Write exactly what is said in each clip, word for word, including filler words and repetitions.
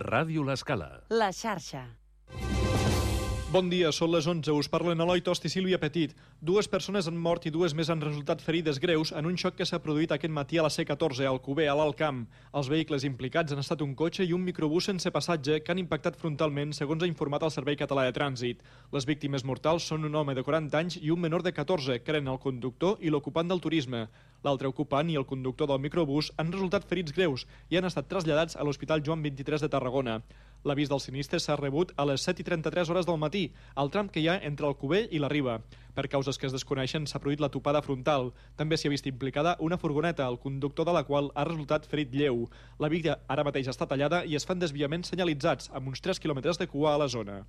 Ràdio L'Escala. La xarxa. Bon dia, són les onze. Us parlen Eloi Tost i Sílvia Petit. Dues persones han mort i dues més han resultat ferides greus en un xoc que s'ha produït aquest matí a la C catorze, a Alcover, a l'Alt Camp. Els vehicles implicats han estat un cotxe i un microbús sense passatge que han impactat frontalment, segons ha informat el Servei Català de Trànsit. Les víctimes mortals són un home de quaranta anys i un menor de catorze, que eren el conductor i l'ocupant del turisme. L'altre ocupant i el conductor del microbús han resultat ferits greus i han estat traslladats a l'Hospital Joan vint-i-tres de Tarragona. L'avís del sinistre s'ha rebut a les set i trenta-tres hores del matí, al tram que hi ha entre Alcover i la Riba. Per causes que es desconeixen, s'ha produït la topada frontal. També s'hi ha vist implicada una furgoneta, el conductor de la qual ha resultat ferit lleu. La via ara mateix està tallada i es fan desviaments senyalitzats, amb uns tres quilòmetres de cua a la zona.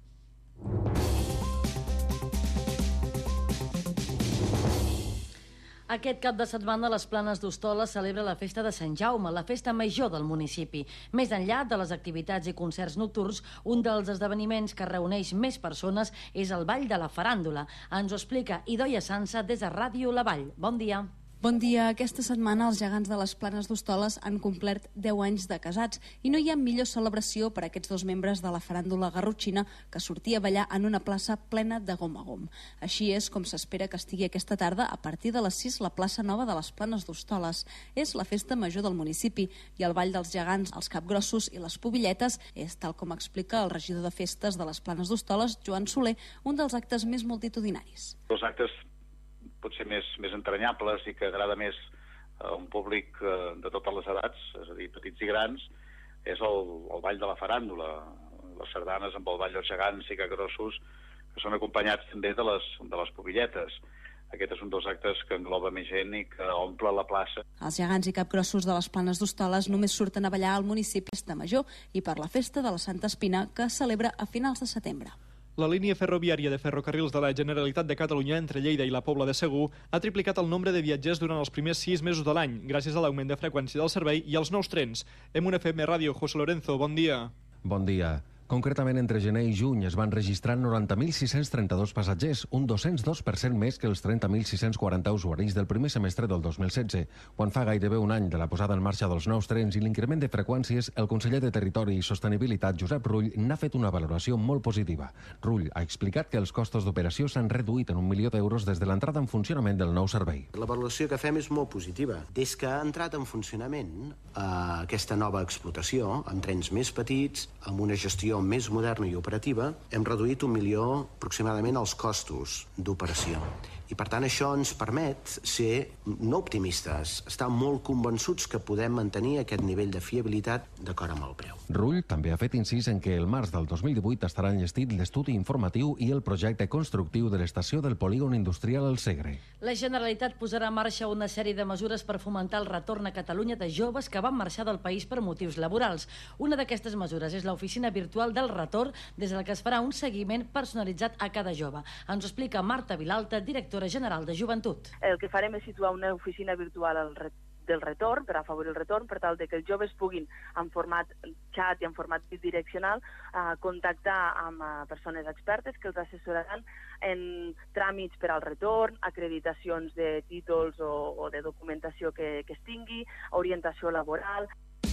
Aquest cap de setmana les Planes d'Hostoles celebra la festa de Sant Jaume, la festa major del municipi. Més enllà de les activitats i concerts nocturns, un dels esdeveniments que reuneix més persones és el Ball de la Faràndula. Ens ho explica Idoia Sansa des de Ràdio La Vall. Bon dia. Bon dia. Aquesta setmana els gegants de les Planes d'Hostoles han complert deu anys de casats i no hi ha millor celebració per a aquests dos membres de la faràndula garrotxina que sortir a ballar en una plaça plena de gom a gom. Així és com s'espera que estigui aquesta tarda a partir de les sis la plaça nova de les Planes d'Hostoles. És la festa major del municipi i el ball dels gegants, els capgrossos i les pubilletes és, tal com explica el regidor de festes de les Planes d'Hostoles, Joan Soler, un dels actes més multitudinaris. Els actes potser més, més entranyables i que agrada més a un públic eh, de totes les edats, és a dir, petits i grans, és el, el ball de la faràndula, les sardanes amb el ball dels gegants i capgrossos, que són acompanyats també de les, de les pubilletes. Aquest és un dels actes que engloba més gent i que omple la plaça. Els gegants i capgrossos de les Planes d'Hostoles només surten a ballar al municipi Festa Major i per la festa de la Santa Espina, que es celebra a finals de setembre. La línia ferroviària de ferrocarrils de la Generalitat de Catalunya entre Lleida i la Pobla de Segur ha triplicat el nombre de viatgers durant els primers sis mesos de l'any, gràcies a l'augment de freqüència del servei i als nous trens. En una F M Ràdio, José Lorenzo, bon dia. Bon dia. Concretament, entre gener i juny es van registrar noranta mil sis-cents trenta-dos passatgers, un dos-cents dos per cent més que els trenta mil sis-cents quaranta usuaris del primer semestre del dos mil setze. Quan fa gairebé un any de la posada en marxa dels nous trens i l'increment de freqüències, el conseller de Territori i Sostenibilitat, Josep Rull, n'ha fet una valoració molt positiva. Rull ha explicat que els costos d'operació s'han reduït en un milió d'euros des de l'entrada en funcionament del nou servei. La valoració que fem és molt positiva. Des que ha entrat en funcionament eh, aquesta nova explotació, amb trens més petits, amb una gestió més moderna i operativa, hem reduït un milió aproximadament els costos d'operació. I per tant això ens permet ser no optimistes, estar molt convençuts que podem mantenir aquest nivell de fiabilitat d'acord amb el preu. Rull també ha fet incís en que el març del dos mil divuit estarà enllestit l'estudi informatiu i el projecte constructiu de l'estació del polígon industrial El Segre. La Generalitat posarà en marxa una sèrie de mesures per fomentar el retorn a Catalunya de joves que van marxar del país per motius laborals. Una d'aquestes mesures és l'oficina virtual del retorn, des de la que es farà un seguiment personalitzat a cada jove. Ens ho explica Marta Vilalta, directora general de Joventut. El que farem és situar una oficina virtual al retorn del retorn, per afavorir el retorn, per tal de que els joves puguin, en format xat i en format bidireccional, eh, contactar amb eh, persones expertes que els assessoraran en tràmits per al retorn, acreditacions de títols o, o de documentació que, que es tingui, orientació laboral.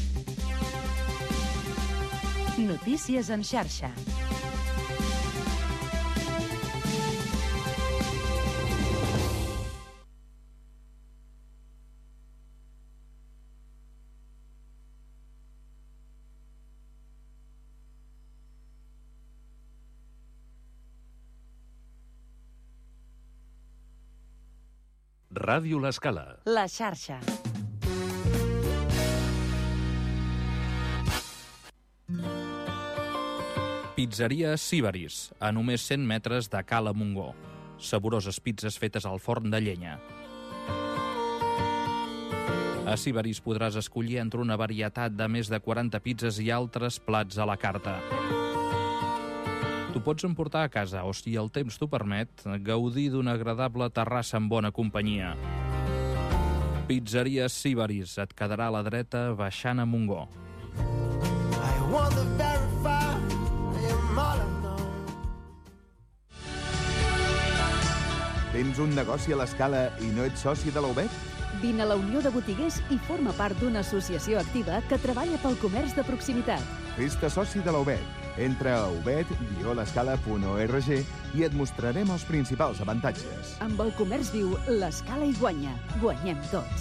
Notícies en xarxa. Ràdio L'Escala. La xarxa. Pizzeria Sibaris, a només cent metres de Cala Montgó. Saboroses pizzas fetes al forn de llenya. A Sibaris podràs escollir entre una varietat de més de quaranta pizzas i altres plats a la carta. T'ho pots emportar a casa o, si el temps t'ho permet, gaudir d'una agradable terrassa amb bona companyia. Pizzeria Sibaris, et quedarà a la dreta baixant a Montgó. Tens un negoci a l'Escala i no ets soci de l'A U B E T? Vine a la Unió de Botiguers i forma part d'una associació activa que treballa pel comerç de proximitat. Fes-te soci de la U B E T. Entra a u b e t guió l'escala punt org i et mostrarem els principals avantatges. Amb el comerç viu, l'Escala hi guanya. Guanyem tots.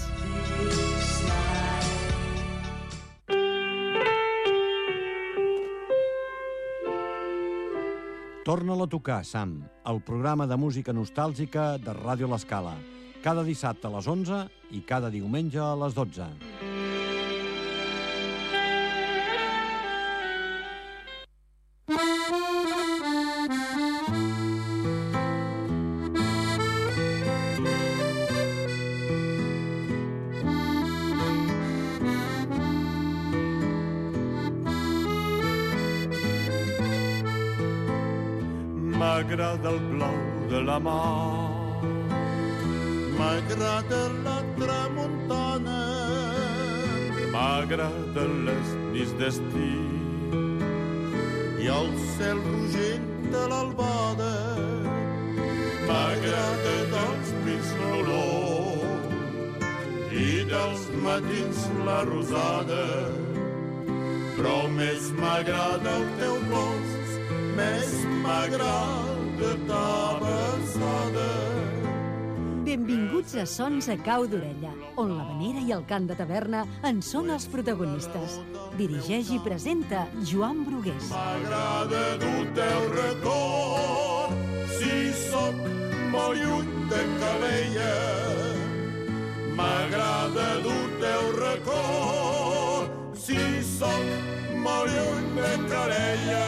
Torna-la a tocar, Sam, el programa de música nostàlgica de Ràdio L'Escala. Cada dissabte a les onze i cada diumenge a les dotze. M'agrada el blau de la mar, m'agrada la tramuntana, m'agraden les nits d'estiu i el cel rogent de l'albada, m'agrada dels pins l'olor i dels matins la rosada, però més m'agrada el teu gos, més m'agrada ta besada. Benvinguts a Sons a Cau d'Orella, on l'havanera i el cant de taverna en són els protagonistes. Dirigeix i presenta Joan Brugués. M'agrada dur-te el record, si sóc molt lluny de Calella. M'agrada dur-te el record, si sóc molt lluny de Calella.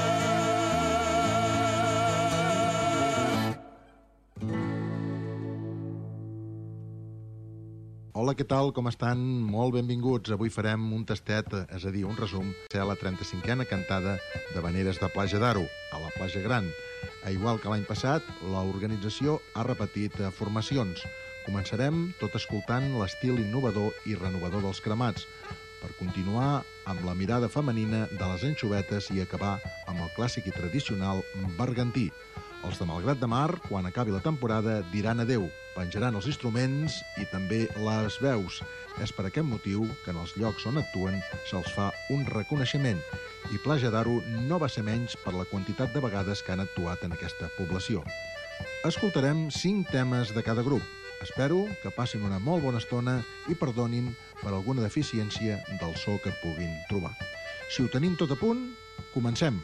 Hola, què tal? Com estan? Molt benvinguts. Avui farem un tastet, és a dir, un resum, de la trenta-cinquena cantada d'Havaneres de Platja d'Aro, a la Platja Gran. A igual que l'any passat, l'organització ha repetit formacions. Començarem tot escoltant l'estil innovador i renovador dels cremats, per continuar amb la mirada femenina de les anxovetes i acabar amb el clàssic i tradicional bergantí. Els de Malgrat de Mar, quan acabi la temporada, diran adeu, penjaran els instruments i també les veus. És per aquest motiu que en els llocs on actuen se'ls fa un reconeixement. I Platja d'Aro no va ser menys per la quantitat de vegades que han actuat en aquesta població. Escoltarem cinc temes de cada grup. Espero que passin una molt bona estona i perdonin per alguna deficiència del so que puguin trobar. Si ho tenim tot a punt, comencem.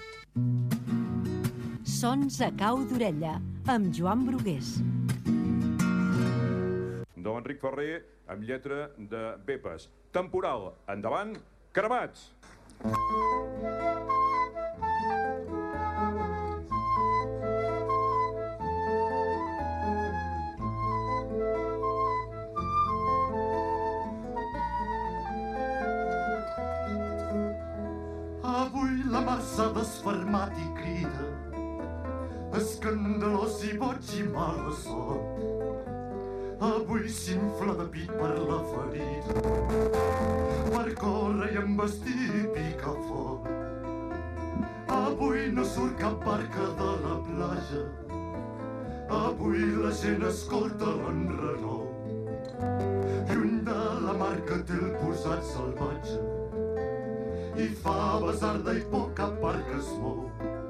Sons a Cau d'Orella, amb Joan Brugués. D'en Enric Ferrer, amb lletra de Bepes. Temporal, endavant, cremats! Avui la mar s'ha desfermat i crida, escandalós i boig i malassot. Avui s'infla de pit per la ferida, per córrer i embestir i picar foc. Avui no surt cap barca de la platja, avui la gent escolta l'enrenor. Lluny de la mar que té el posat salvatge, i fa basarda i poca part que es mou.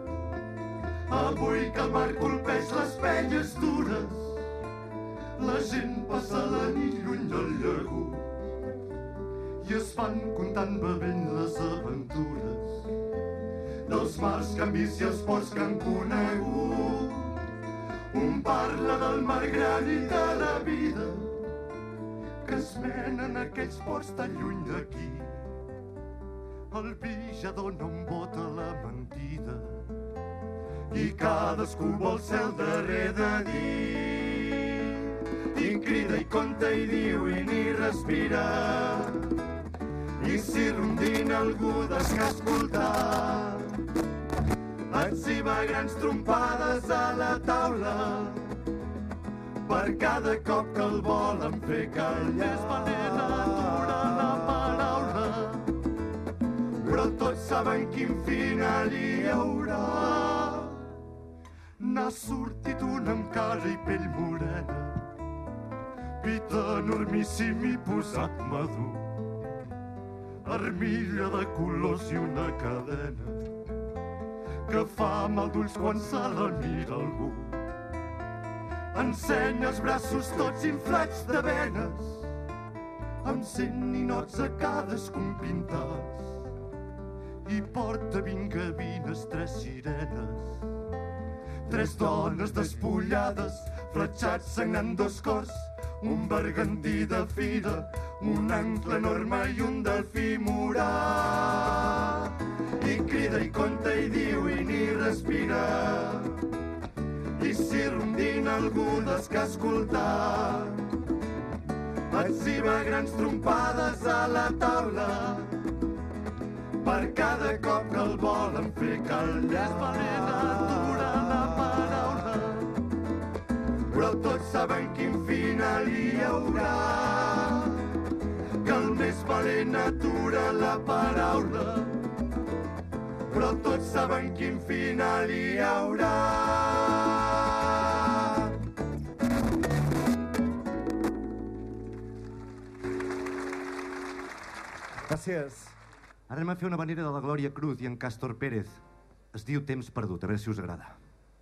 Avui que el mar colpeix les penyes dures, la gent passa la nit lluny del llagú i es van comptant bevent les aventures dels mars, canvis i els ports que han conegut. Un parla del mar gran i de la vida que es menen aquells ports tan lluny d'aquí. El vi ja dona un vot a la mentida i cadascú vol ser el darrer de dir. I crida i conta i diu i ni respira, i si rondina algú deixa escoltar, etziba grans trompades a la taula per cada cop que el volen fer callar. És manera d'aturar la paraula, però tots saben quin final hi haurà. N'ha sortit un amb cara i pell morena, pit enormíssim i posat madur, armilla de colors i una cadena que fa mal d'ulls quan se la mira algú. Ensenya els braços tots inflats de venes, amb cent ninots a cadascun pintats, i porta vint gavines, tres sirenes, tres dones despullades, fletxats sagnant dos cors, un bergantí de fira, un ancle enorme i un delfí morat. I crida i conta i diu i ni respira, i si rondina algú des que ha escoltat, etziba grans trompades a la taula, per cada cop que el volen fer callar. És valent atura la paraula, però tots saben quin final hi haurà, que el més valent atura la paraula, però tots saben quin final hi haurà. Gràcies. Ara anem a fer una vanera de la Glòria Cruz i en Càstor Pérez. Es diu Temps perdut, a veure si us agrada.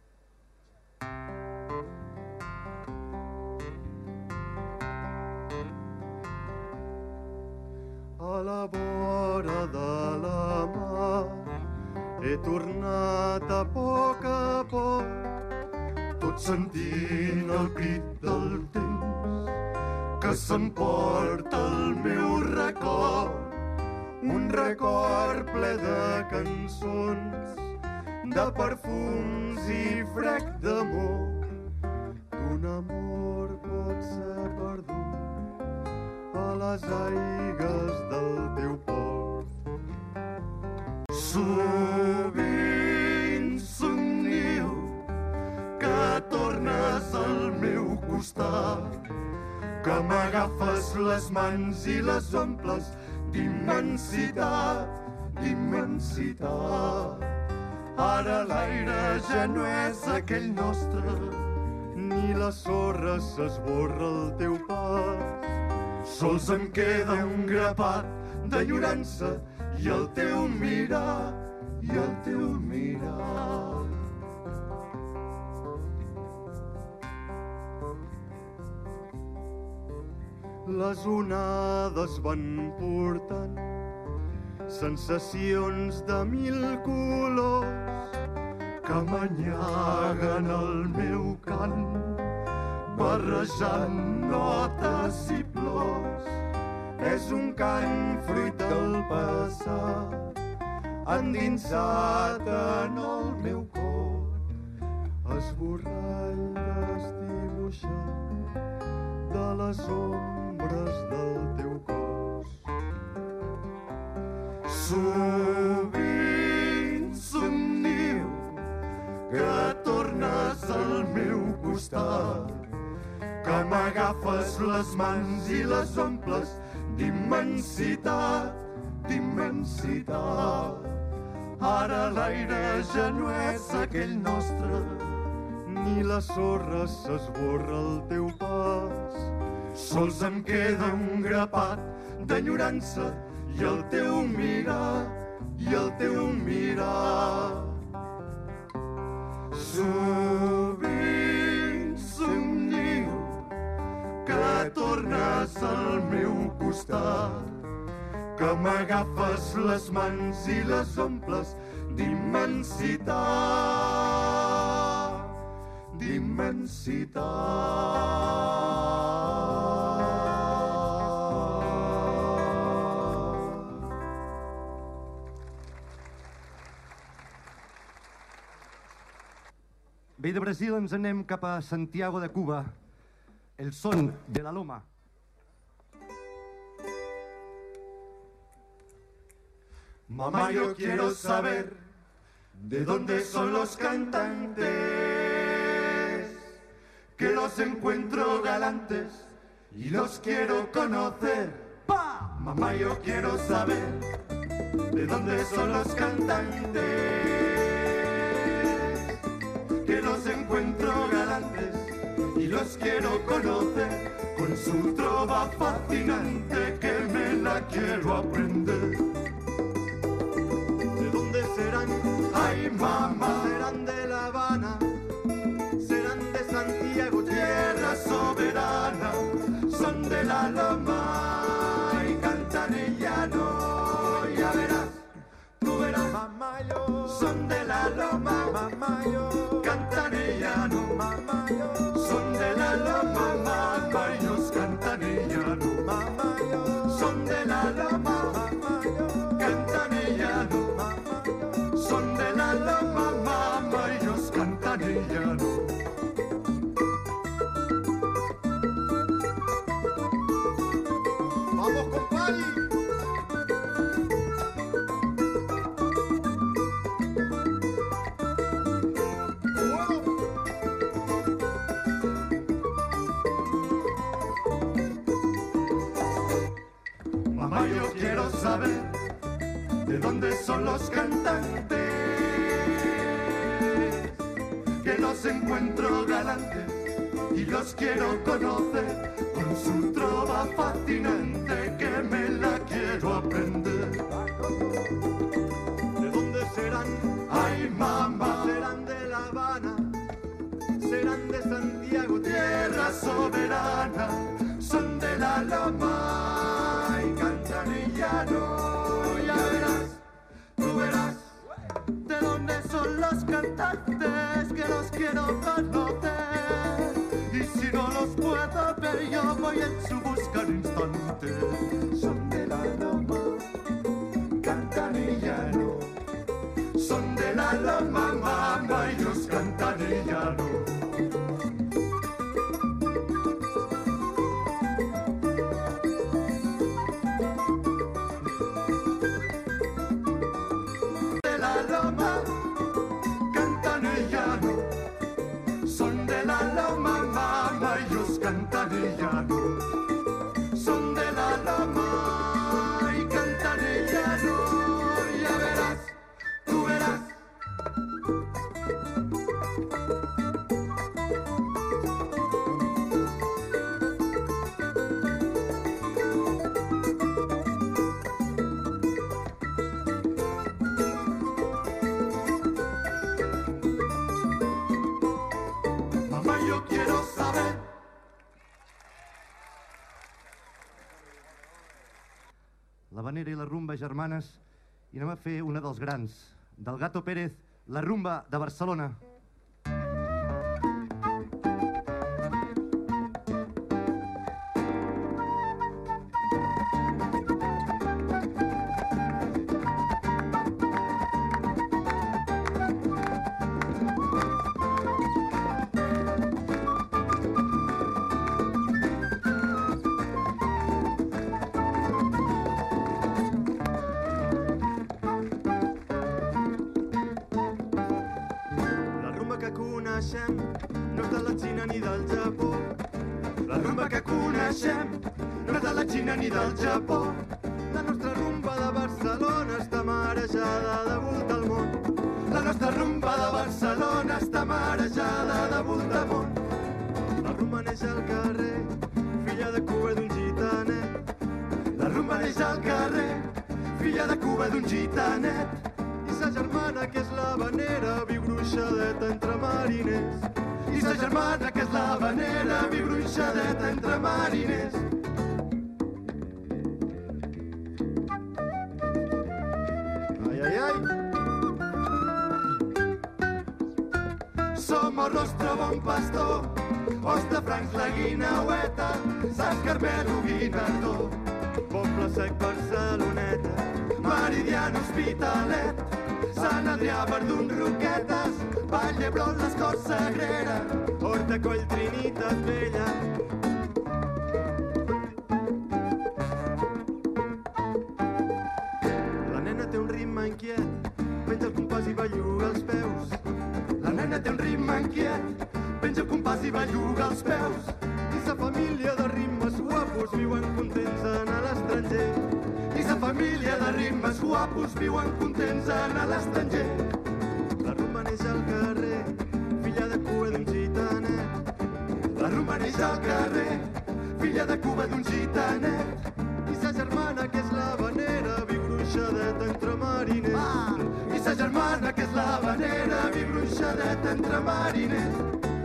A la vora de la mar he tornat a poc a poc, tot sentint el crit del temps que s'emporta el meu record, un record ple de cançons, de perfums i frec d'amor, d'un amor pot ser perdut a les aigues del teu port. Sovint somnio que tornes al meu costat, que m'agafes les mans i les omples d'immensitat, d'immensitat. Ara l'aire ja no és aquell nostre, ni la sorra s'esborra al teu pas. Sols em queda un grapat d'enyorança i el teu mirar, i el teu mirar. Les onades van portant sensacions de mil colors que m'anyaguen el meu cant, barrejant notes i plors. És un cant fruit del passat, endinsat en el meu cor, esborrall desdibuixat de les ombres del teu cos. Sovint somnio que tornes al meu costat, que m'agafes les mans i les omples d'immensitat, d'immensitat. Ara l'aire ja no és aquell nostre, ni la sorra s'esborra al teu pas. Sols em queda un grapat d'enyorança i el teu mirar, i el teu mirar. Sovint somnio que tornes al meu costat, que m'agafes les mans i les omples d'immensitat, d'immensitat. Bé, de Brasil ens anem cap a Santiago de Cuba, el son de la loma. Mamá, yo quiero saber de dónde son los cantantes, que los encuentro galantes y los quiero conocer. ¡Pa! Mamá, yo quiero saber de dónde son los cantantes, que los encuentro galantes y los quiero conocer con su trova fascinante que me la quiero aprender. ¿De dónde serán? Ay, mamá, serán de La Habana, serán de Santiago, tierra soberana, son de la loma y cantan el llano, ya verás, tú verás, mamayo, son de la loma, mamayo, cantan el llano, mamayo, son de la loma, mamayos, cantan el llano, mamayo, son de la loma, mamayo, cantan el llano, mamayo, son de la loma, mamayos, cantan el llano. ¡Vamos, compadre! Mamá, yo quiero saber de dónde son los cantantes, que los encuentro galantes y los quiero conocer con su trova fascinante que me la quiero aprender. ¿De dónde serán? Ay, mamá, serán de La Habana, serán de Santiago, tierra soberana, son de la loma y cantan el llano, ya verás, tú verás, de dónde son los cantantes que los quiero conocer, y si no los puedo ver yo voy en su busca al instante, son de la loma, cantan el llano, son de la loma, mamá, ellos cantan el llano. Cantan el llano, son de la loma, mamá, ellos cantan el llano, son de la loma y cantan el llano, ya verás, tú verás. Yo quiero saber. L'havanera i la rumba germanes, i anem a fer una dels grans, del Gato Pérez, la rumba de Barcelona. No és de la Xina ni del Japó. La rumba que coneixem no és de la Xina ni del Japó. La nostra rumba de Barcelona està marejada de volta al món. La nostra rumba de Barcelona està marejada de volta al món. La rumba neix al carrer, filla de Cuba d'un gitanet. La rumba neix al carrer, filla de Cuba d'un gitanet. I sa germana, que és l'havanera, viu gruixadeta entre mariners. I sa germana, que és l'havanera, viu gruixadeta entre mariners. Ai, ai, ai. Som el rostre bon pastor, Hostafrancs, la Guineueta, Sant Carmelo, Guinardó, Poble Sec, Barceloneta, Meridiana, Hospitalet, Sant Adrià, Verdun, Roquetes, Vall d'Hebron, les Corts, Sagrera, Horta, Coll, Trinitat Vella. La nena té un ritme inquiet, penja el compàs i belluga els peus. La nena té un ritme inquiet, penja el compàs i belluga els peus. I sa família de ritmes guapos viuen contents en l'estranger. I sa família de ritmes guapos viuen contents en l'estranger. La rumba neix al carrer, filla de Cuba d'un gitanet. La va néixer al carrer, filla de Cuba d'un gitanet. I sa germana, que és l'havanera, viu gronxadeta entre mariners. Ah! I sa germana, que és l'havanera, viu gronxadeta entre mariners.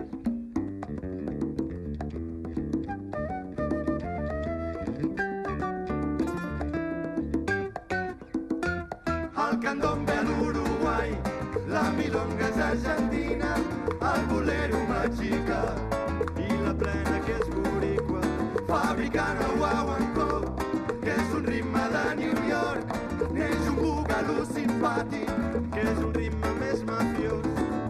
El candombe a l'Uruguai, la milonga és argentina, el bolero mexicà i la plena que és boricua, fabricant el guauancó, que és un ritme de New York, neix un bugalú simpàtic, que és un ritme més mafiós.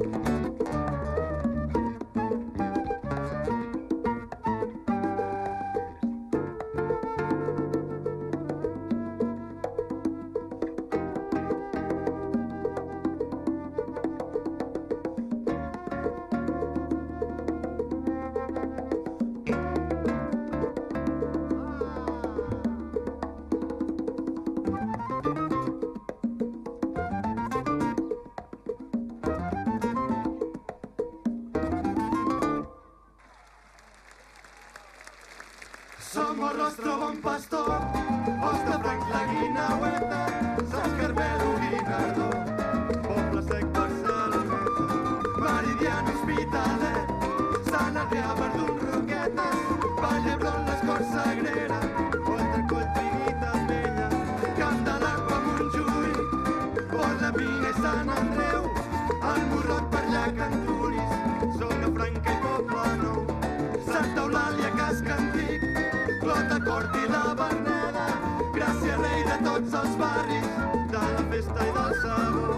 Somos rostro bon pastor, Hosta Franc, la Guinaueta, Sant Carmelo, Guinardó, Poble Sec, Barceloneta, Meridian, Hospitalet, Sant Adrià, Verdun, Roquetes, Vall d'Hebron, les Corts Sagrera, Volta, Trinitat Vella, Camp de l'Aqua, Montjuïc, Port de Mina i Sant Andreu, el Morrot, per allà, Canturis, Zona Franca i Poble Nou, Santa Eulàlia, Casc Antic, Clota, Cort i la Verneda, Gràcia, rei de tots els barris, de la festa i del sabor.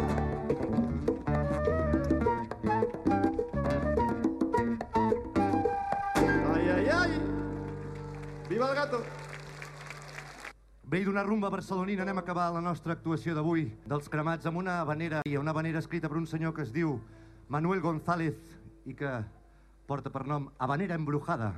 Ai, ai, ai! Viva el gato! Bé, i d'una rumba barcelonina anem a acabar la nostra actuació d'avui, dels cremats, amb una havanera, i una havanera escrita per un senyor que es diu Manuel González i que porta per nom Habanera Embrujada.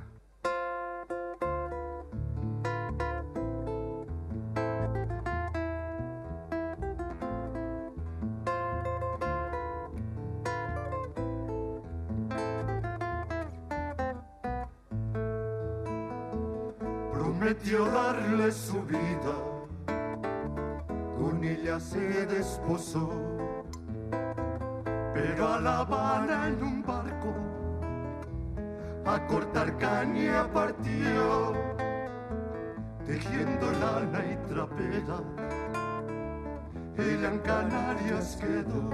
Prometió darle su vida, con ella se desposó, pero a La Habana en un barco a cortar caña partió, tejiendo lana y trapera, ella en Canarias quedó.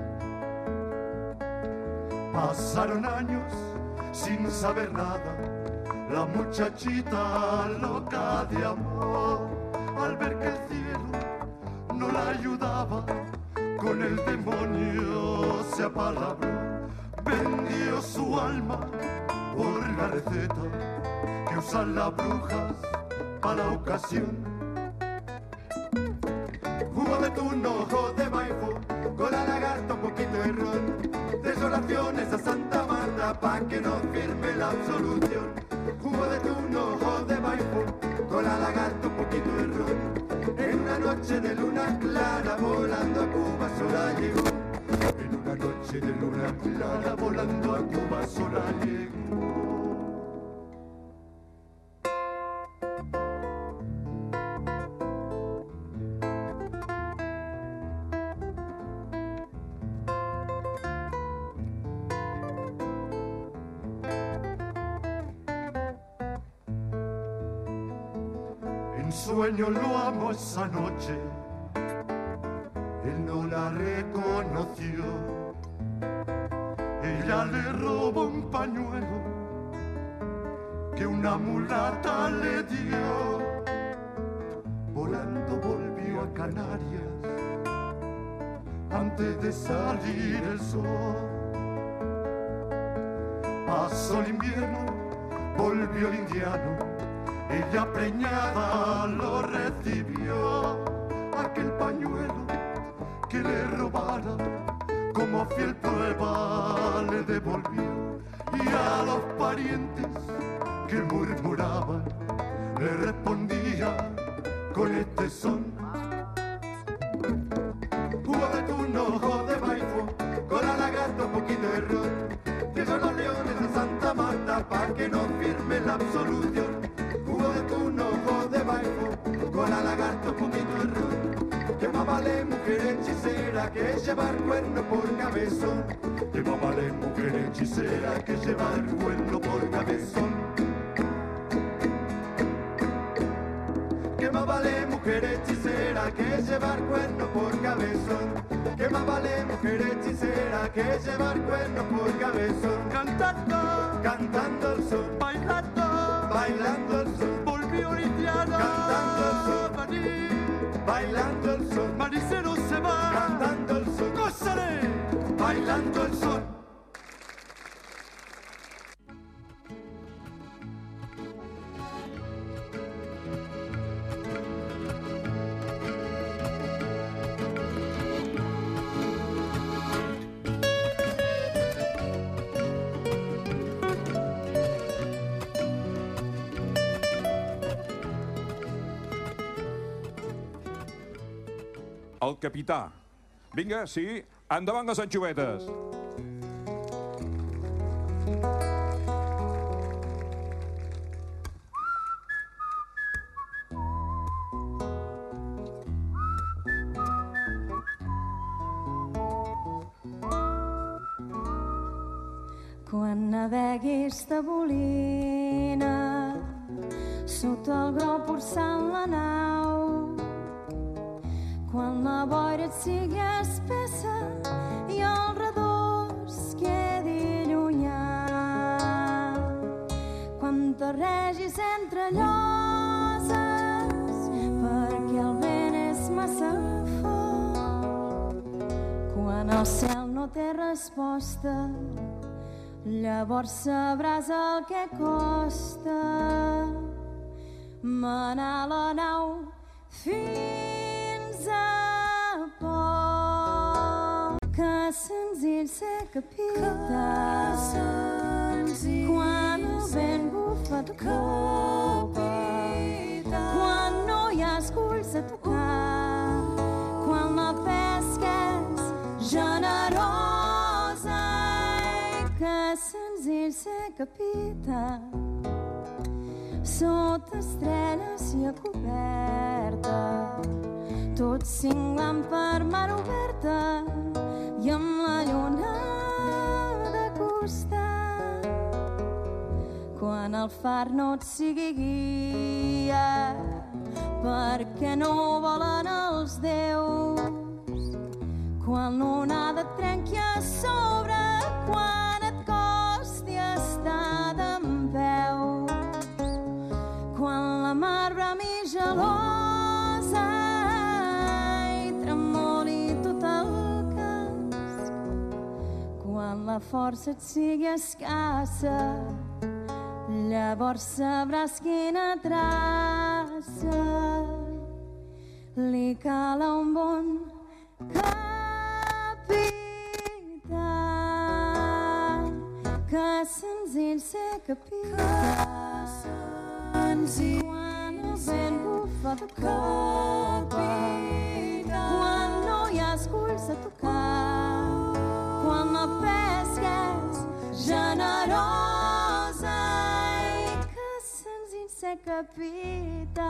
Pasaron años sin saber nada, la muchachita loca de amor, al ver que el cielo no la ayudaba, con el demonio se apalabró, vendió su alma por la receta que usan las brujas para la ocasión. Jugo de turno, ojo de maifo, con la lagarta un poquito de ron, tres oraciones a Santa Marta pa' que no firme la absolución. Jugo de turno, ojo de maifo, con la lagarta un poquito de ron, en una noche de luna clara volando a Cuba sola llegó. En una noche de luna clara volando a Cuba sola llegó. En sueño lo amo esa noche, él no la reconoció, ella le robó un pañuelo que una mulata le dio, volando volvió a Canarias antes de salir el sol. Pasó el invierno, volvió el indiano, ella preñada lo recibió, aquel pañuelo que le robara, como fiel prueba le devolvió, y a los parientes que murmuraban le respondía con este son. Jugo de turno, ojo de maifo, con la lagarta un poquito de ron, que son los leones de Santa Marta pa' que no una absolución. Jugo de turno, ojo de baile, con la lagarto, poquito de ron. Que más vale mujer hechicera que llevar cuerno por cabezón. Que más vale mujer hechicera que llevar cuerno por cabezón. Que más vale mujer hechicera que llevar cuerno por cabezón. Que más vale mujer hechicera que llevar cuerno por cabezón. Cantando, cantando el son, bailando, bailando el son. Volvió Litiana, cantando el son, maní, bailando el son. Maricero se va, cantando el son. Gózale, bailando el son. El capità. Vinga, sí, endavant les anxovetes. Quan naveguis de bolina sota el grau porçant la nau, quan la boira et sigui espessa i el redós quedi llunyà, quan te regis entre lloses perquè el vent és massa fort, quan el cel no té resposta, llavors sabràs el que costa manar la nau fins a port. Que senzill ser capità, quan el vent bufa de copa, quan no hi ha esculls a tocar, quan la pesca és generosa. Que senzill ser capità, sota estrelles i a coberta, tot cinglant per mar oberta i amb la lluna de costat. Quan el far no et sigui guia, perquè no volen els déus, quan l'onada et trenqui a sobre, quan et costi estar dempeus, quan la mar brami gelosa i tremoli tot el cas, quan la força et sigui escassa, llavors sabràs quina traça li cal a un bon capità. Que senzill ser capità, quan el vent bufa de copa, quan no hi ha esculls a tocar, quan la pesca és generosa. I que senzill ser capità,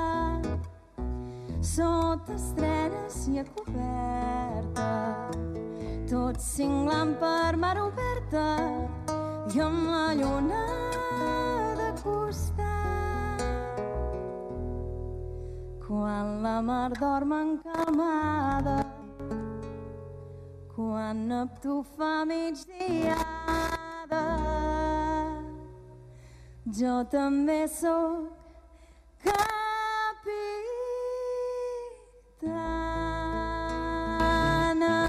sota estrelles i a coberta, tot cinglant per mar oberta i amb la lluna de costat. Quan la mar dorm encalmada, quan Neptú fa migdiada, jo també sóc capitana.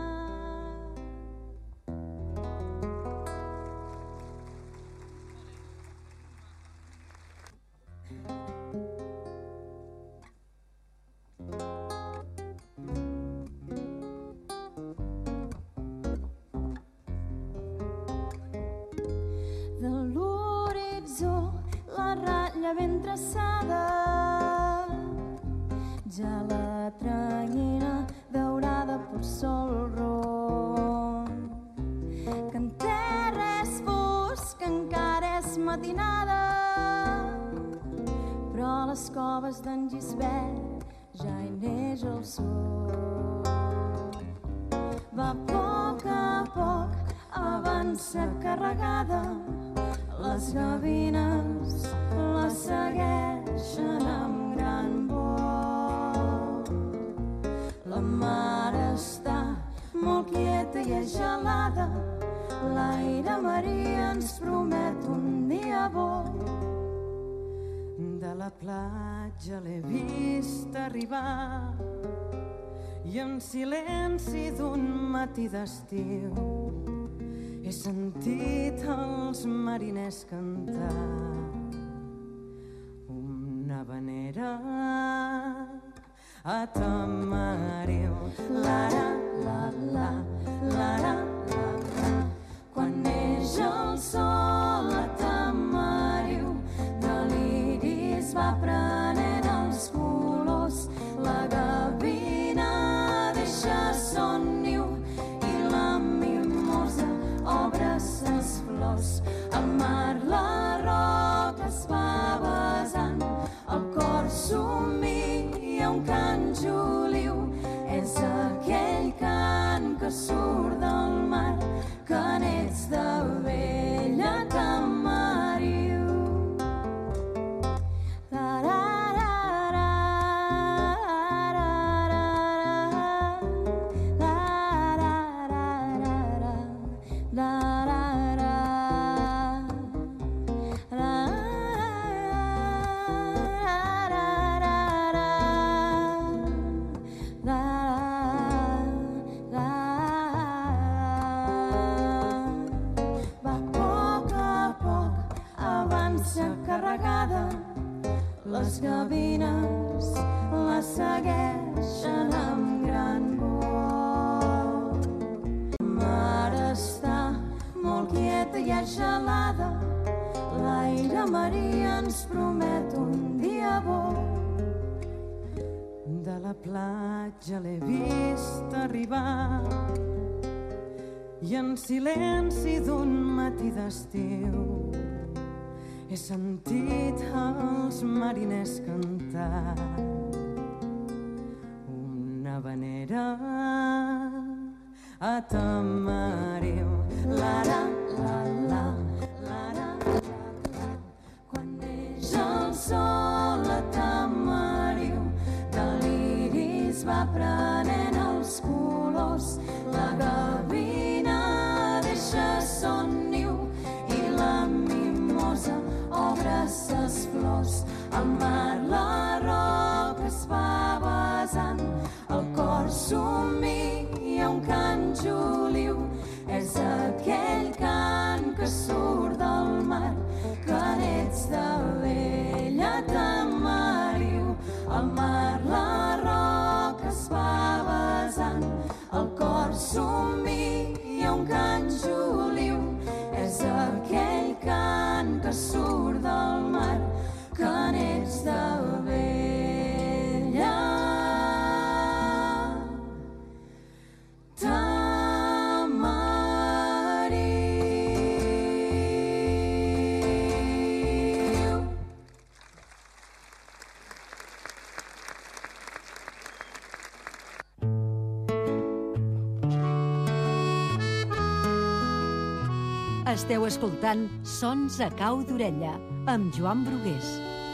De l'horitzó la ratlla ben traçada, ja la tranyina daurada per sol rom, que en terra és fosc, encara és matinada, les coves d'en Gisbert ja hi neix el sol. Va a poc a poc, avança carregada, les gavines la segueixen amb gran vol. La mar està molt quieta i és gelada, l'aire marí ens promet un dia bo. De la platja l'he vist arribar i en silenci d'un matí d'estiu he sentit els mariners cantar una havanera a Tamariu. La-ra, la-la, la-ra, la-la. Quan neix el sol a Tamariu, de l'iris va prenent els colors, la gavina deixa son niu i la mimosa obre ses flors. Al mar la roca es va besant, el cor somia un cant juliu. És aquell cant que surt del mar, que n'ets de vella Tamariu. Les gavines la segueixen amb gran vol. La mar està molt quieta i és gelada, l'aire marí ens promet un dia bo. De la platja l'he vist arribar i en silenci d'un matí d'estiu he sentit els mariners cantar una havanera a Tamariu. La-ra, la-la, la-ra, la-la. Quan neix el sol a Tamariu, de l'iris va prenent els colors, la gavina deixa son niu i la mimosa obre ses flors. Al mar la roca es va besant, el cor somia un cant juliu. És aquell cant que surt del mar, que n'ets de vella Tamariu. Al mar la roca es va besant, el cor somia un cant juliu. És aquell cant que surt del mar, que n'ets de vella Tamariu. Esteu escoltant Sons a cau d'orella, amb Joan Brugués.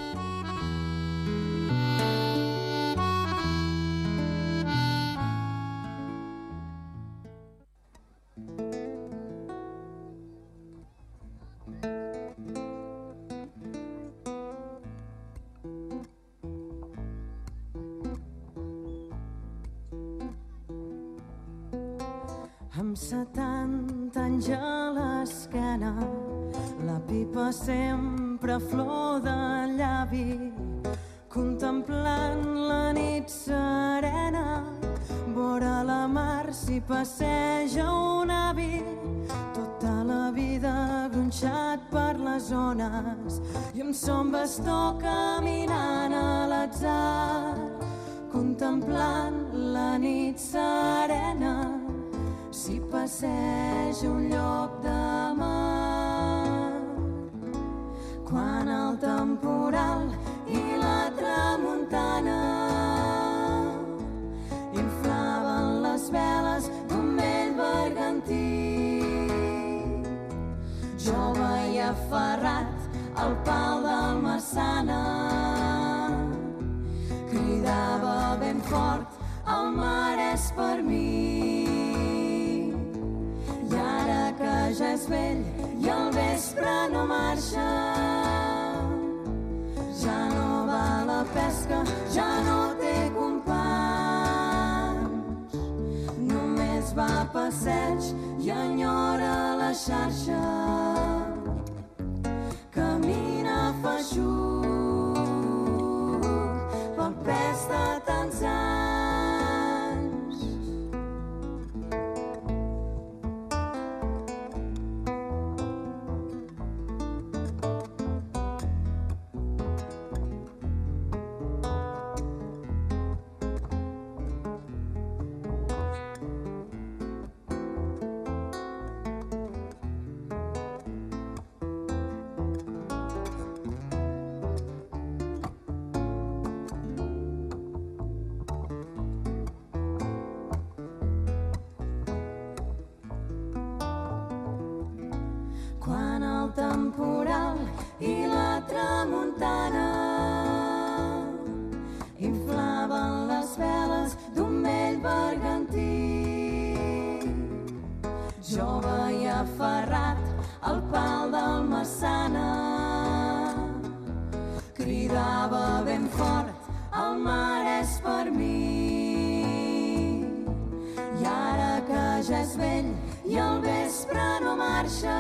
Amb setanta anys a l'esquena, la pipa sempre flor de llavi, contemplant la nit serena, vora la mar s'hi passeja un avi, tota la vida gronxat per les ones i amb son bastó caminant a l'atzar, contemplant la nit serena, s'hi passeja un llop de mar. Quan el temporal i la muntana. Inflaven les veles d'un vell bergantí. Jove i aferrat al pal del Massana, cridava ben fort, el mar és per mi. I ara que ja és vell i el vespre no marxa, ja no va a la pesca, ja no té companys. Només va a passeig i enyora la xarxa. Camina feixuc pel pes de tants anys. Quan el temporal i la tramuntana inflaven les veles d'un vell bergantí, jove i aferrat al pal del Massana, cridava ben fort, el mar és per mi. I ara que ja és vell i el vespre no marxa,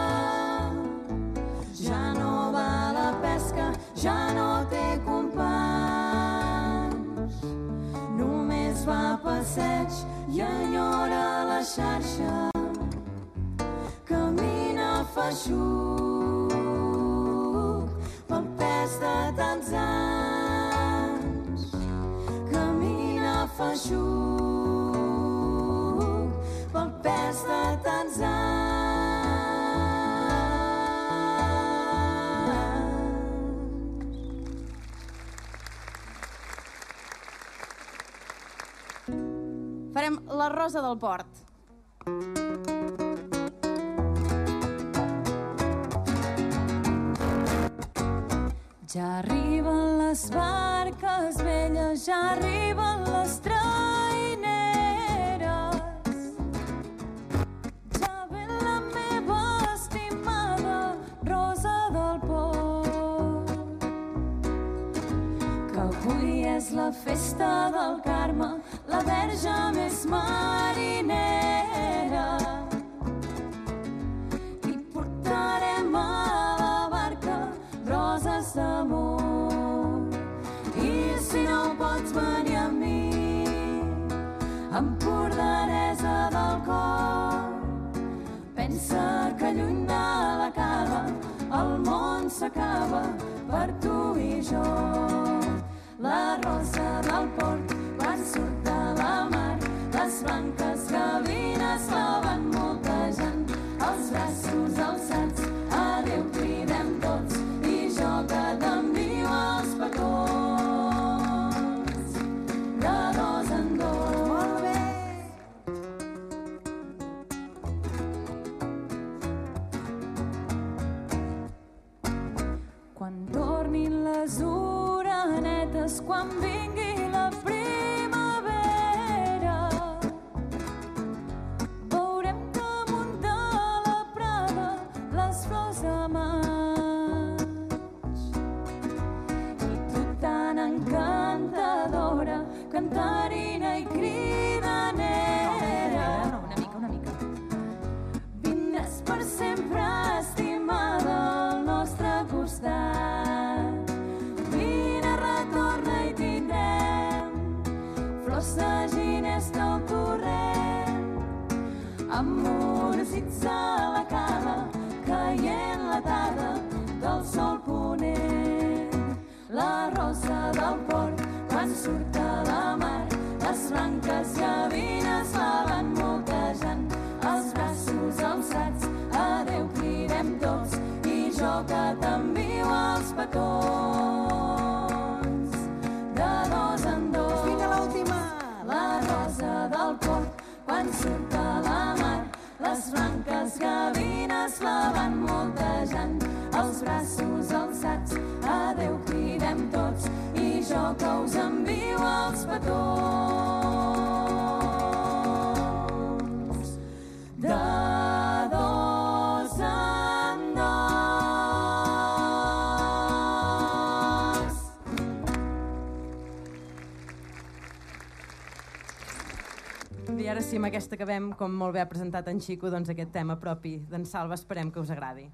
ja no va a la pesca, ja no té companys. Només va a passeig i enyora la xarxa. Camina feixuc pel pes de tants anys. Camina feixuc pel pes de tants anys. Farem la Rosa del Port. Ja arriben les barques velles, ja arriben les traineres. Ja ve la meva estimada Rosa del Port, que avui és la festa del Carme, la verge més marinera. I portarem a la barca roses d'amor. I si no pots venir amb mi, empordanesa del cor, pensa que lluny de la cava el món s'acaba per tu i jo. La rosa del port, quan surt de la mar, les blanques gavines la van moltejant, els braços alçats, adéu cridem tots, i jo que t'envio els petons, de dos en dos. Molt bé! Quan tornin les orenetes, quan vingui la primavera, veurem damunt de la prada les flors de maig. I tu tan encantadora, cantarina i cridanera, una mica, una mica, vindràs per sempre estimada al nostre costat. Vine, retorna i tindrem flors de ginesta al torrent, amorosits a la cala, caient la tarda del sol ponent. La rosa del port, quan surt a la mar, les blanques gavines la van moltejant, els braços alçats, adéu cridem tots, i jo que t'envio els petons, de petons de dos en dos. I ara sí, amb aquesta acabem, com molt bé ha presentat en Xico, doncs aquest tema propi d'en Salva, esperem que us agradi.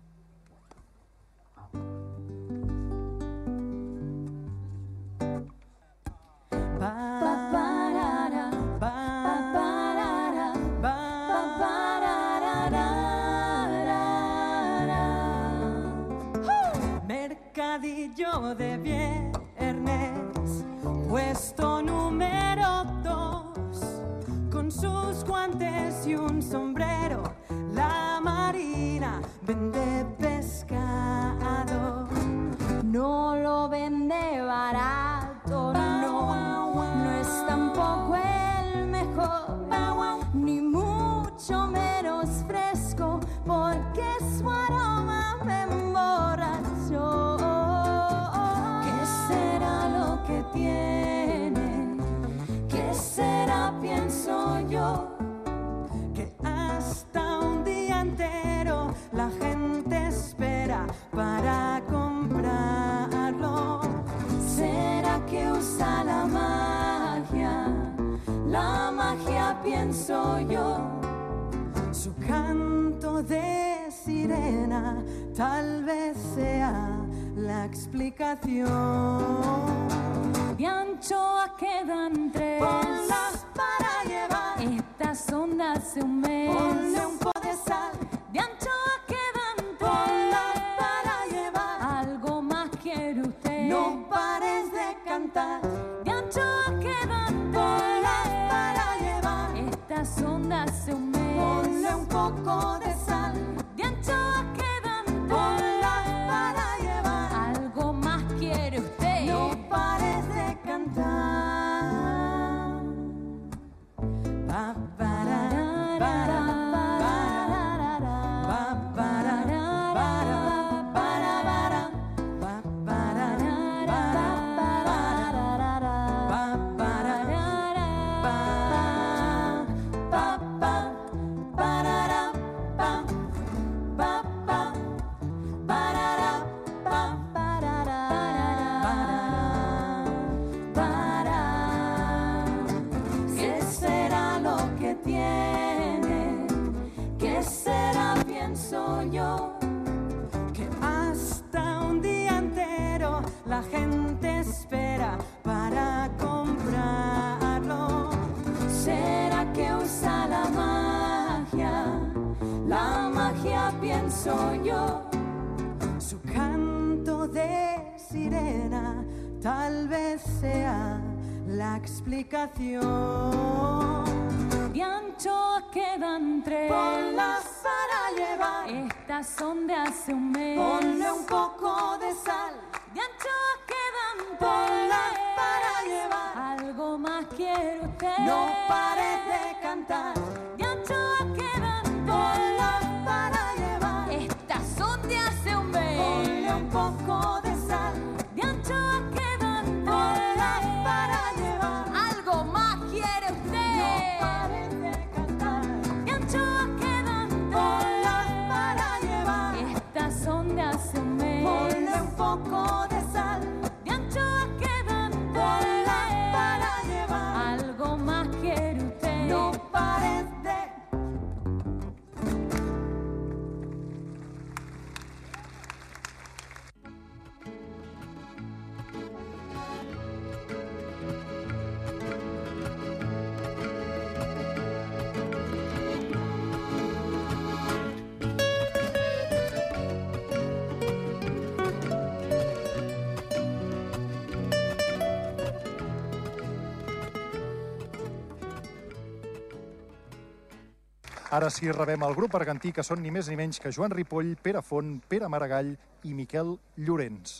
Mercadillo de viernes, puesto número dos, con sus guantes y un sombrero, la Marina vende pescado. No lo vende barato, no, no es tampoco el mejor, ni mucho menos fresco, porque su aroma me emborrachó. ¿Qué será lo que tiene? ¿Qué será, pienso yo? Que hasta un día entero la gente espera para comprarlo. ¿Será que usa la magia? La magia, pienso yo. Su canto de sirena tal vez sea la explicación. De anchoa quedan tres, ponlas para llevar. Estas son de hace un mes, ponle un poco de sal. De anchoa quedan tres, ponlas para llevar. Algo más quiere usted, no pares de cantar. De anchoa quedan tres, ponlas para llevar. Estas son de hace un mes, ponle un poco de sal. De anchoa quedan tres, ponlas para llevar. Algo más quiere usted, no pares de cantar. Pa, para, para, para, pa, para, para, para, para, pa, para, para, pa, para, pa, pa, parara, pa, pa, pa, parara, pa, parara, para. ¿Qué será lo que tiene? ¿Qué será, pienso yo? Que hasta un día entero la gente espera para comprarlo. ¿Será que usa la magia? La magia, pienso yo. Su canto de sirena tal vez sea la explicación. De anchoa quedan tres, ponlas para llevar. Estas son de hace un mes, ponle un poco de sal. De anchoa quedan tres, ponlas para llevar. Algo más quiere usted, no pares de cantar. De anchoa quedan tres, ponlas para llevar. Estas son de hace un mes, ponle un poco de sal. De anchoa quedan tres, ponlas para llevar. Algo más quiere usted, no pares de cantar. De anchoa quedan tres, ponlas para llevar. Estas son de hace un mes, ponle un poco de sal. De anchoa quedan tres, ponlas para llevar. Algo más quiere usted, no pares de. Ara sí rebem el grup argentí, que són ni més ni menys que Joan Ripoll, Pere Font, Pere Maragall i Miquel Llorenç.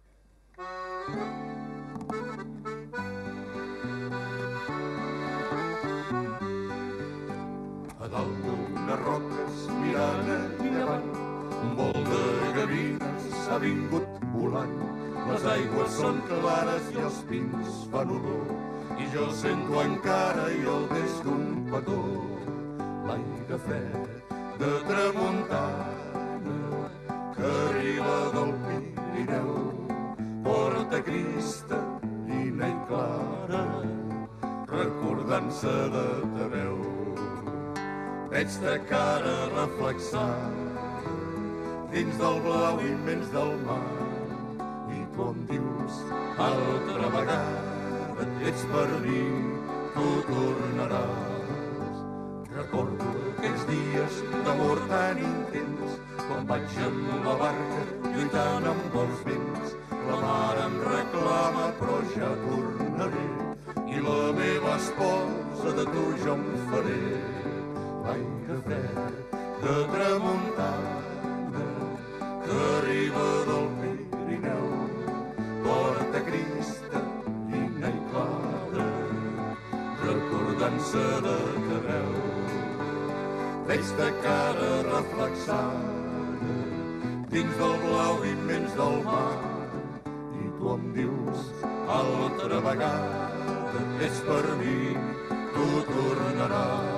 A dalt d'unes roques mirant endavant, un vol de gavines ha vingut volant. Les aigües són clares i els pins fan olor i jo sento encara i el des d'un petó l'aire fred de tramuntana que arriba del Pirineu. Porta cristal·lina i clara, recordant-se de Tebeu. Veig ta cara reflexada dins del blau immens del mar, i tu em dius altra vegada, ets per mi, tu tornaràs. Recordo aquells dies d'amor tan intens, quan vaig amb la barca lluitant amb els vents. La mar em reclama però ja tornaré, i la meva esposa de tu jo em faré. L'aire fred de tramuntana que arriba del Pirineu, porta cristal·lina i clara, recordant-se de Tebeu. Veig ta cara reflexada dins del blau immens del mar, i tu em dius altra vegada, és per mi, tu tornaràs.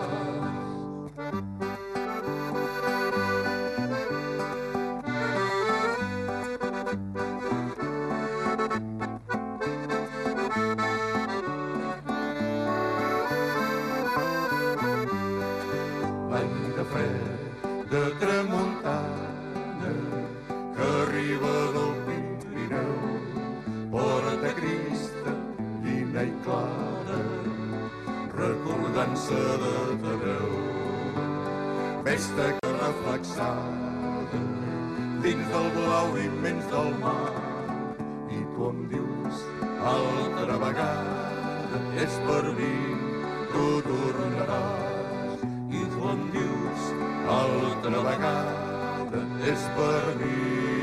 L'aire fred de tramuntana que arriba del Pirineu, porta cristal·lina i clara, recordant-se de Tebeu. Veig ta cara reflexada dins del blau immens del mar, i tu em dius altra vegada, és per mi, tu tornaràs. I tu em dius altra vegada, és per mi,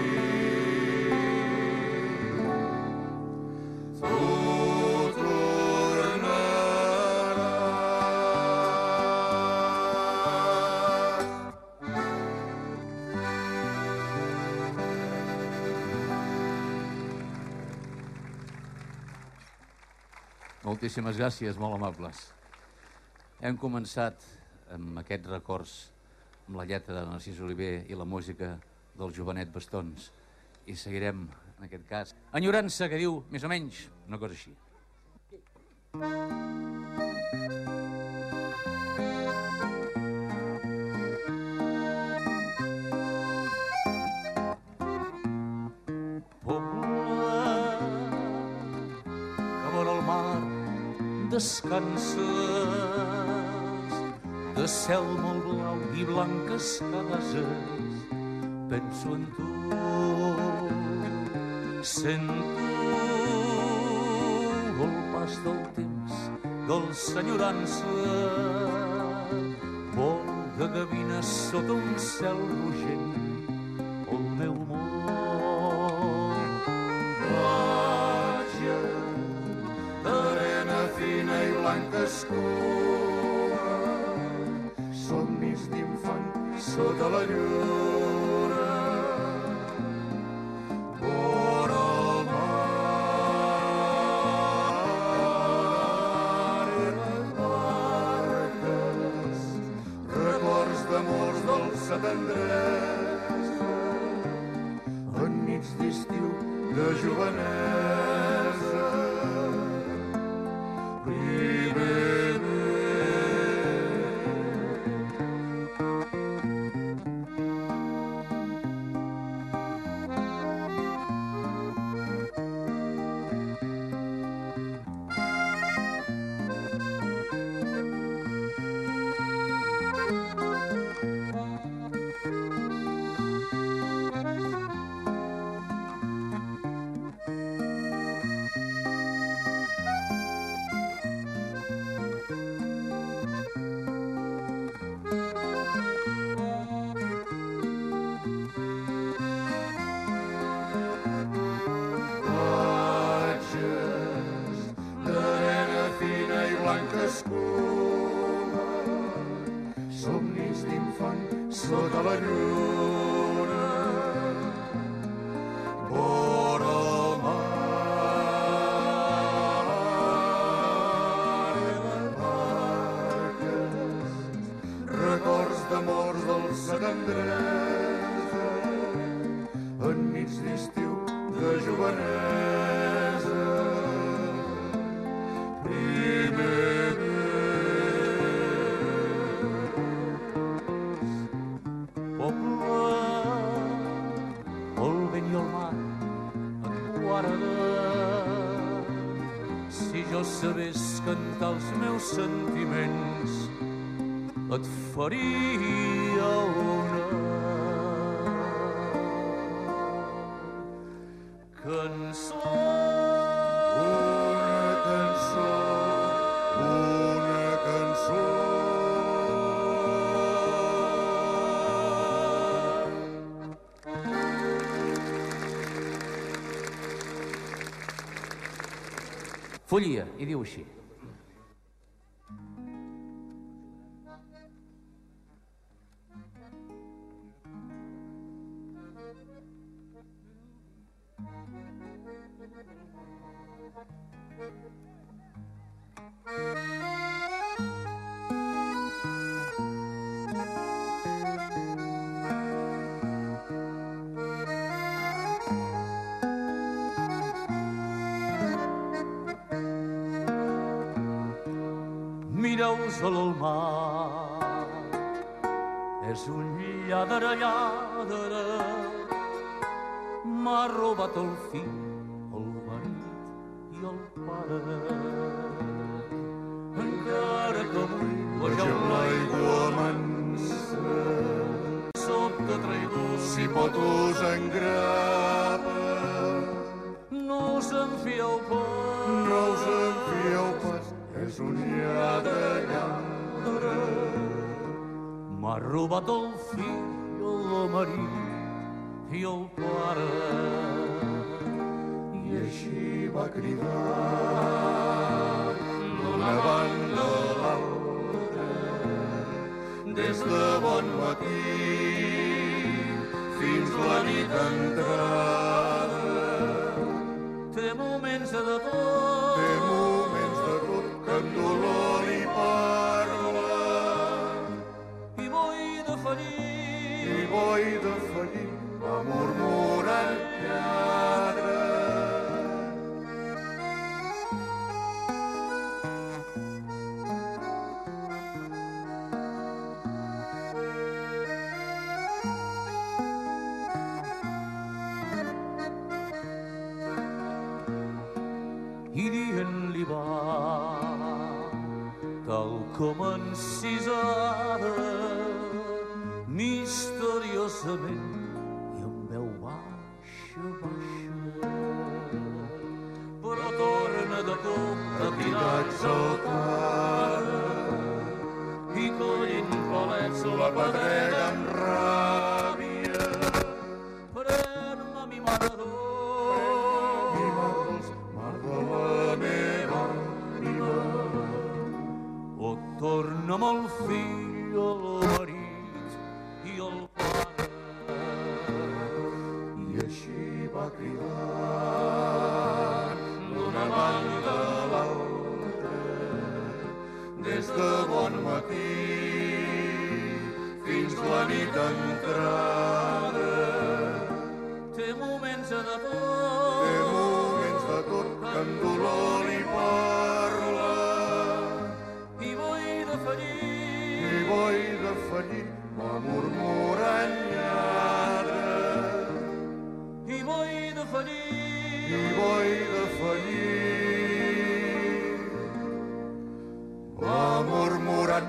moltíssimes gràcies, molt amables. Hem començat amb aquests records, amb la lletra de Narcís Oliver i la música del Jovenet Bastons, i seguirem, en aquest cas, Enyorança, que diu, més o menys, una cosa així. Descanses de cel molt blau i blanques cases, penso en tu, sento el pas del temps, dolç enyorança, vol de gavines sota un cel rogent, el meu món. Platges d'arena fina i blanca escura, somnis d'infant sota la lluna, vora el mar i les barques, records d'amors dolça tendresa, en nits d'estiu de jovenesa. Escuma, somnis d'infant sota la lluna, vora el mar guaresa. Primer poble, el vent i el mar et guarden. Si jo sabés cantar els meus sentiments, et faria una cançó. Una cançó, una cançó. Follia, i diu així. Mireu-se'l al mar, és un lladre, lladre, m'ha robat el fill, el marit i el pare. Encara que avui vegeu l'aigua mansa, sota traïdor si pot us engrapa. no us en fieu pas, No us en fieu pas, és un lladre, lladre. m'ha robat el fill, el marit i el pare. I així va cridar d'una banda a l'altra, des de bon matí fins la nit entrada. Té moments de tot, Té moments de tot que en dolor li parla. i boi de ferir, I boi de fallir va murmurar el lladre. i dient-li va, tal com encisada, misteriosament i amb veu baixa, baixa. Però torna de cop a tirats al cara i collint palets la pedrega amb ràbia. Pren-me, mi mare dolç, de la meva ànima. o torna'm el fill, el marit i el pare. I així va cridar d'una banda a l'altra, des de bon matí fins la nit entrada. Té moments de tot, Té moments de tot que en dolor li parla. i boi de ferir, I boi de fallir va murmurar el lladre. i boi de ferir, I boi de fallir va murmurant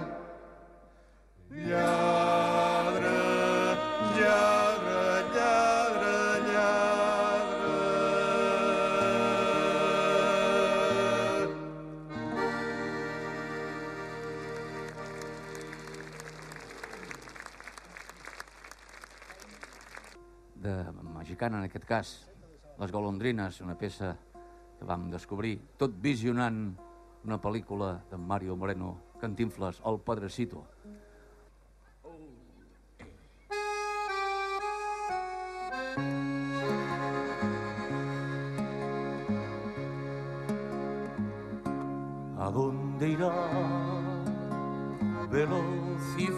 lladre, lladre, lladre, lladre. De mexicana, en aquest cas, Les golondrines, una peça que vam descobrir, tot visionant una pel·lícula de Mario Moreno, Cantinflas, El Padrecito. ¿A dónde irá veloz y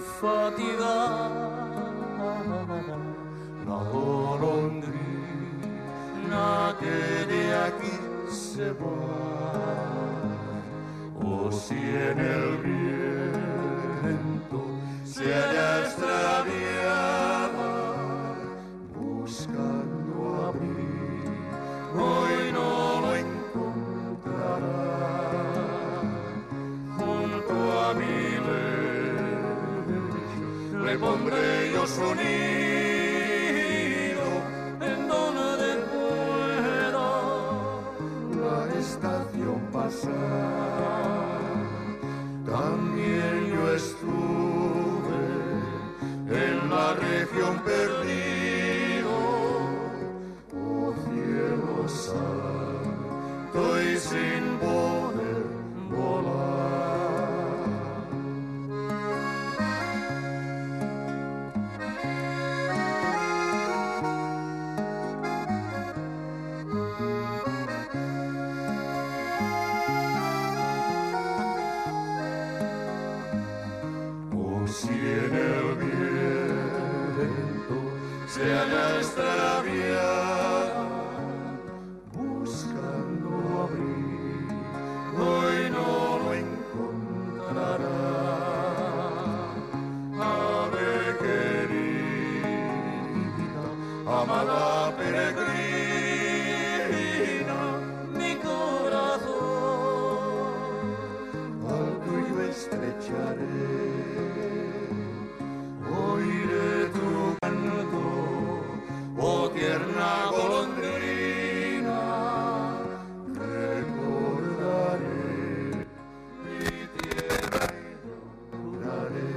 fatigada la golondrina luna que de aquí se va, o si en el viento se halla extraviada, buscando abrigo y no lo encontrará. Junto a mi lecho le pondré yo su nido en donde pueda la estación pasar. También yo estuve en la región perdido, oh cielo santo, y sin poder volar. Oh, si en el viento se halla extraviada, buscando abrigo y no lo encontrará. Ave querida, amada peregrina, mi corazón al tuyo estrecharé. Oiré tu canto, oh tierna golondrina, recordaré mi tierra y lloraré.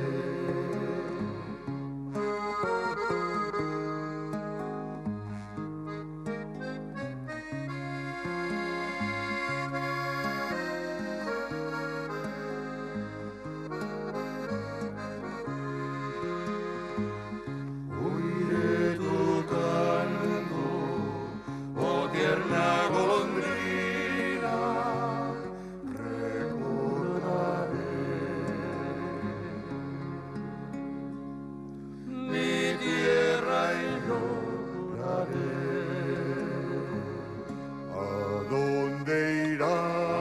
Oiré tu canto, oh tierna golondrina, recordaré mi tierra y lloraré. ¿A dónde irá?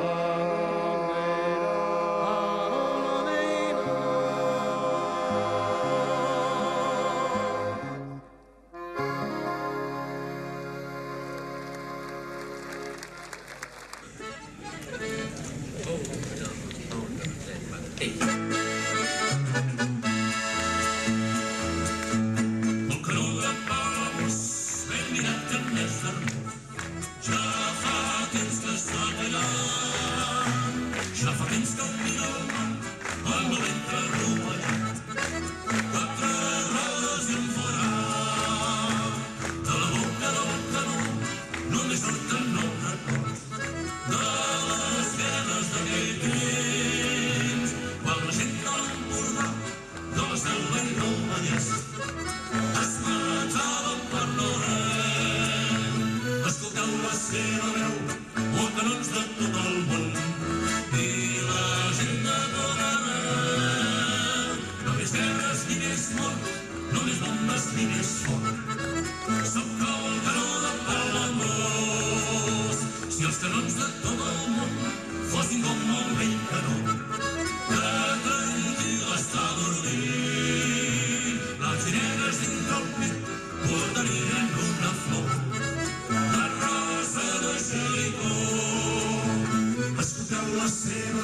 Ja fa temps que el mira el mar, el no entra rovellat, quatre rodes i un forat. De la boca del canó només surten nou records de les guerres d'aquell temps, quan la gent de l'Empordà, de la Selva i del Vallès es mataven per no res. Escolteu la seva veu, o canons de tot el món, i la gent de tot arreu. No més guerres ni més mort, no més bombes ni més foc. Soc el canó de Palamós. Si els canons de tot el món fossin com el vell canó que tranquil està dormint, les negres dintre el pit portarien una flor de rosa de gelicó. Escolteu la seva